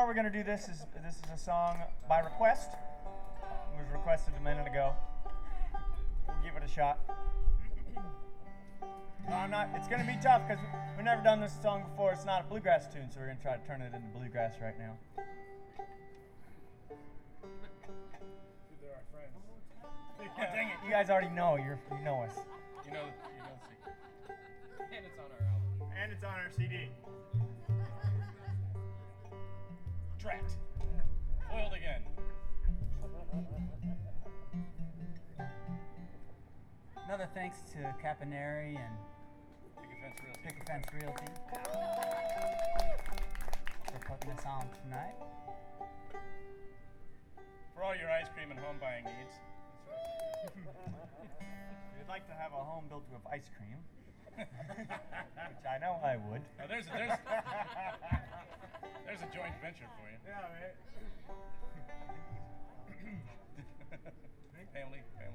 more we're gonna do this is a song by request. It was requested a minute ago. We'll give it a shot. No, I'm not. It's gonna be tough because we've never done this song before. It's not a bluegrass tune, so we're gonna try to turn it into bluegrass right now. They're our friends. Oh, dang it! You guys already know. You know us. You know the secret. And it's on our album. And it's on our CD. Trapped. Foiled again. Another thanks to Caponeri and Picket Fence Realty. Picket Fence Realty for putting this on tonight. For all your ice cream and home buying needs. If you'd like to have a home built with ice cream, which I know I would. Oh, there's a joint venture for you. Yeah, man. Family